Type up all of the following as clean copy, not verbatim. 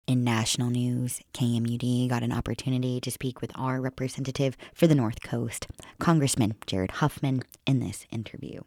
In national news, KMUD got an opportunity to speak with our representative for the North Coast, Congressman Jared Huffman, in this interview.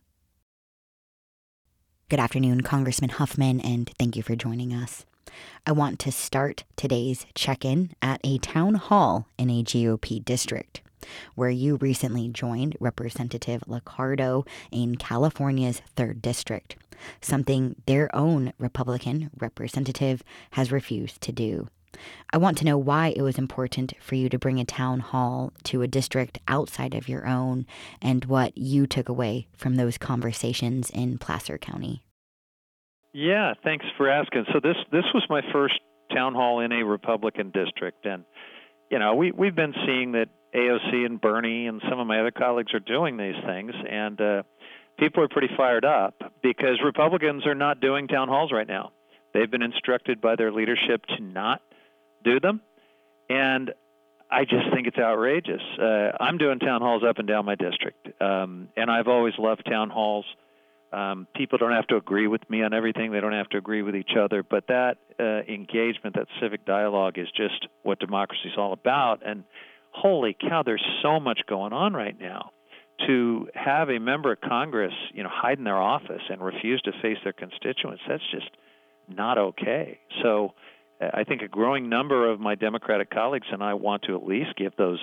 Good afternoon, Congressman Huffman, and thank you for joining us. I want to start today's check-in at a town hall in a GOP district, where you recently joined Representative Liccardo in California's 3rd District, something their own Republican representative has refused to do. I want to know why it was important for you to bring a town hall to a district outside of your own and what you took away from those conversations in Placer County. Yeah, thanks for asking. So this was my first town hall in a Republican district, and we've been seeing that AOC and Bernie and some of my other colleagues are doing these things, and people are pretty fired up because Republicans are not doing town halls right now. They've been instructed by their leadership to not do them, and I just think it's outrageous. I'm doing town halls up and down my district, and I've always loved town halls. People don't have to agree with me on everything. They don't have to agree with each other. But that engagement, that civic dialogue is just what democracy is all about. And holy cow, there's so much going on right now. To have a member of Congress, hide in their office and refuse to face their constituents, that's just not okay. So I think a growing number of my Democratic colleagues and I want to at least give those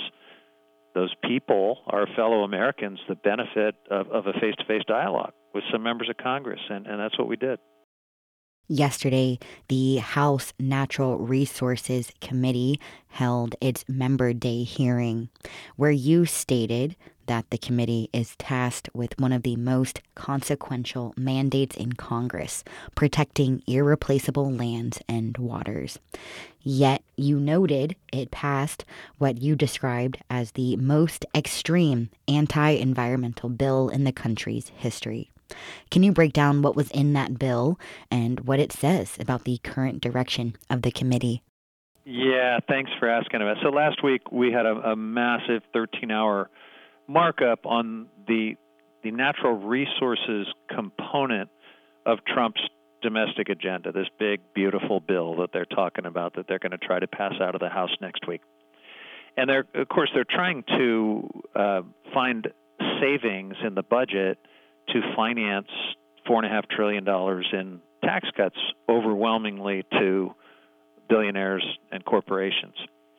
people, our fellow Americans, the benefit of a face-to-face dialogue with some members of Congress, and that's what we did. Yesterday, the House Natural Resources Committee held its Member Day hearing, where you stated that the committee is tasked with one of the most consequential mandates in Congress, protecting irreplaceable lands and waters. Yet, you noted it passed what you described as the most extreme anti-environmental bill in the country's history. Can you break down what was in that bill and what it says about the current direction of the committee? Yeah, thanks for asking about it. So last week we had a massive 13-hour markup on the natural resources component of Trump's domestic agenda, this big, beautiful bill that they're talking about that they're going to try to pass out of the House next week. And they're trying to find savings in the budget to finance $4.5 trillion in tax cuts, overwhelmingly to billionaires and corporations.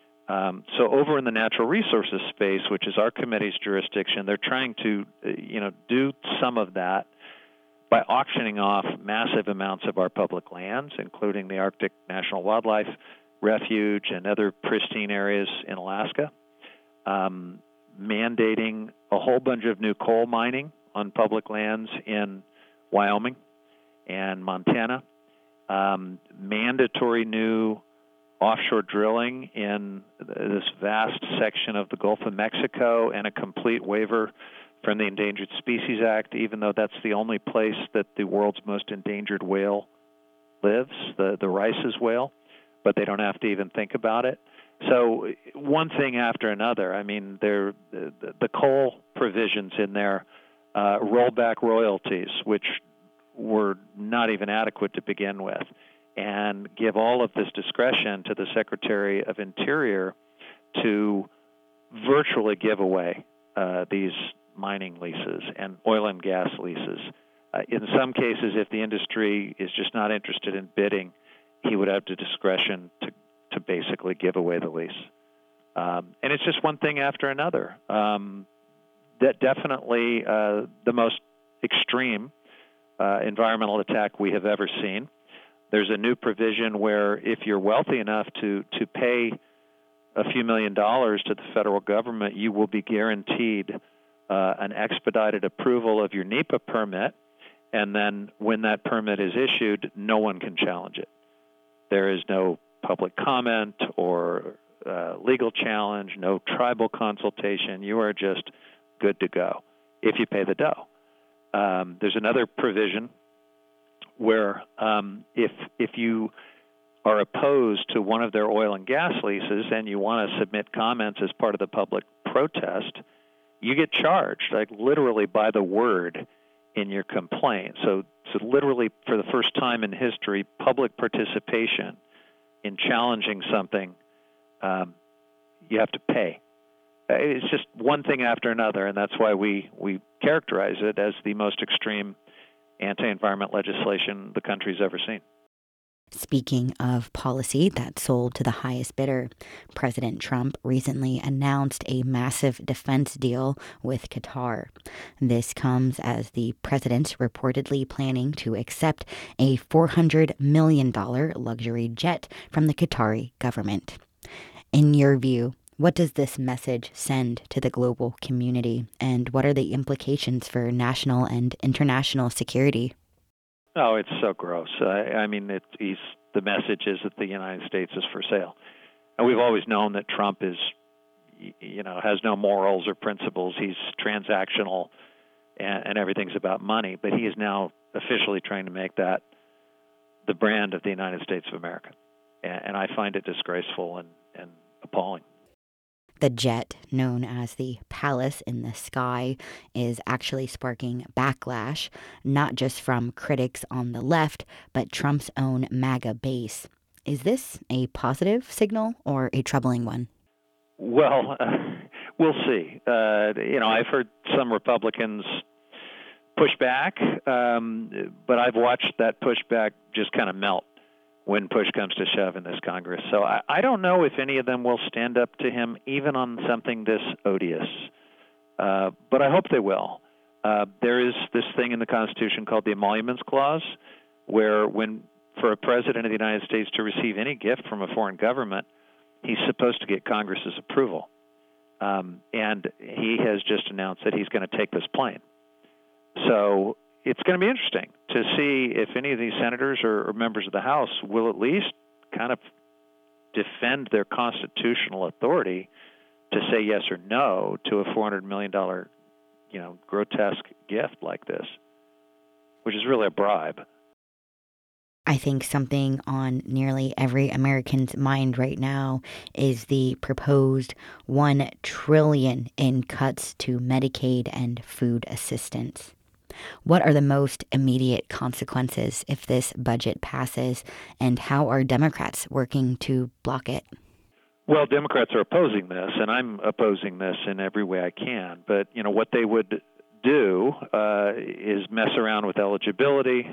So over in the natural resources space, which is our committee's jurisdiction, they're trying to do some of that by auctioning off massive amounts of our public lands, including the Arctic National Wildlife Refuge and other pristine areas in Alaska, mandating a whole bunch of new coal mining on public lands in Wyoming and Montana, mandatory new offshore drilling in this vast section of the Gulf of Mexico, and a complete waiver from the Endangered Species Act, even though that's the only place that the world's most endangered whale lives, the Rice's whale, but they don't have to even think about it. So one thing after another. I mean, the coal provisions in there roll back royalties, which were not even adequate to begin with, and give all of this discretion to the Secretary of Interior to virtually give away these mining leases and oil and gas leases. In some cases, if the industry is just not interested in bidding, he would have the discretion to basically give away the lease. And it's just one thing after another. That definitely the most extreme environmental attack we have ever seen. There's a new provision where if you're wealthy enough to pay a few $1 million to the federal government, you will be guaranteed an expedited approval of your NEPA permit, and then when that permit is issued, no one can challenge it. There is no public comment or legal challenge, no tribal consultation. You are just good to go if you pay the dough. There's another provision where if you are opposed to one of their oil and gas leases and you want to submit comments as part of the public protest, you get charged, like literally by the word in your complaint. So literally for the first time in history, public participation in challenging something, you have to pay. It's just one thing after another, and that's why we characterize it as the most extreme anti-environment legislation the country's ever seen. Speaking of policy that sold to the highest bidder, President Trump recently announced a massive defense deal with Qatar. This comes as the president's reportedly planning to accept a $400 million luxury jet from the Qatari government. In your view, what does this message send to the global community, and what are the implications for national and international security? Oh, it's so gross. I mean, the message is that the United States is for sale. And we've always known that Trump has no morals or principles. He's transactional, and everything's about money. But he is now officially trying to make that the brand of the United States of America. And I find it disgraceful and appalling. The jet, known as the Palace in the Sky, is actually sparking backlash, not just from critics on the left, but Trump's own MAGA base. Is this a positive signal or a troubling one? Well, we'll see. I've heard some Republicans push back, but I've watched that pushback just kind of melt when push comes to shove in this Congress. So I don't know if any of them will stand up to him, even on something this odious. But I hope they will. There is this thing in the Constitution called the Emoluments Clause, where for a president of the United States to receive any gift from a foreign government, he's supposed to get Congress's approval. And he has just announced that he's going to take this plane. So it's going to be interesting to see if any of these senators or members of the House will at least kind of defend their constitutional authority to say yes or no to a $400 million, grotesque gift like this, which is really a bribe. I think something on nearly every American's mind right now is the proposed $1 trillion in cuts to Medicaid and food assistance. What are the most immediate consequences if this budget passes, and how are Democrats working to block it? Well, Democrats are opposing this, and I'm opposing this in every way I can. But, what they would do is mess around with eligibility,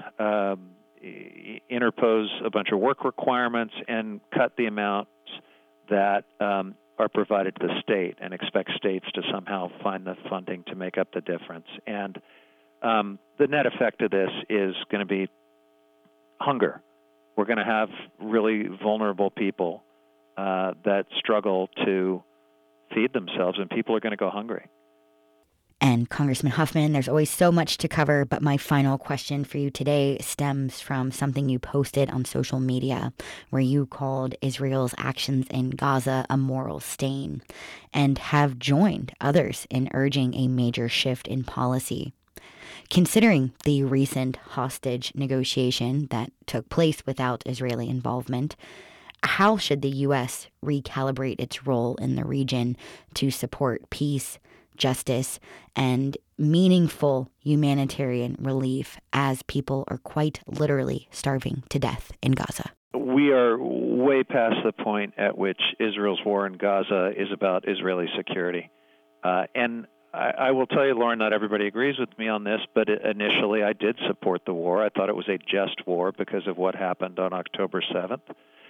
interpose a bunch of work requirements, and cut the amounts that are provided to the state and expect states to somehow find the funding to make up the difference. And the net effect of this is going to be hunger. We're going to have really vulnerable people that struggle to feed themselves, and people are going to go hungry. And Congressman Huffman, there's always so much to cover, but my final question for you today stems from something you posted on social media, where you called Israel's actions in Gaza a moral stain, and have joined others in urging a major shift in policy. Considering the recent hostage negotiation that took place without Israeli involvement, how should the U.S. recalibrate its role in the region to support peace, justice, and meaningful humanitarian relief as people are quite literally starving to death in Gaza? We are way past the point at which Israel's war in Gaza is about Israeli security. And I will tell you, Lauren, not everybody agrees with me on this, but initially I did support the war. I thought it was a just war because of what happened on October 7th.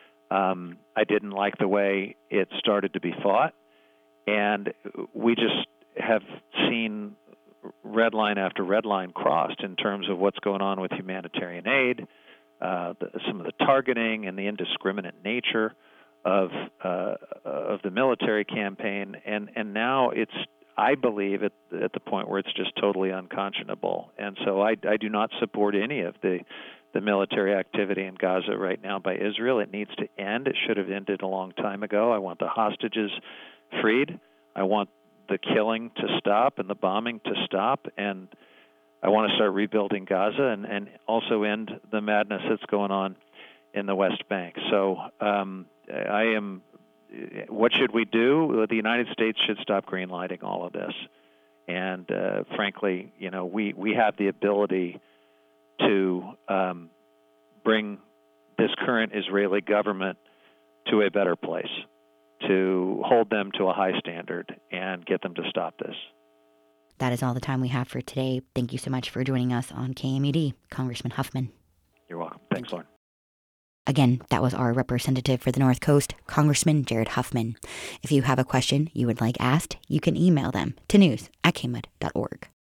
I didn't like the way it started to be fought, and we just have seen red line after red line crossed in terms of what's going on with humanitarian aid, some of the targeting and the indiscriminate nature of the military campaign, and now it's, I believe, at the point where it's just totally unconscionable. And so I do not support any of the military activity in Gaza right now by Israel. It needs to end. It should have ended a long time ago. I want the hostages freed. I want the killing to stop and the bombing to stop. And I want to start rebuilding Gaza and also end the madness that's going on in the West Bank. So what should we do? The United States should stop greenlighting all of this. And frankly, we have the ability to bring this current Israeli government to a better place, to hold them to a high standard and get them to stop this. That is all the time we have for today. Thank you so much for joining us on KMUD, Congressman Huffman. You're welcome. Thanks, Lauren. Again, that was our representative for the North Coast, Congressman Jared Huffman. If you have a question you would like asked, you can email them to news@kmud.org.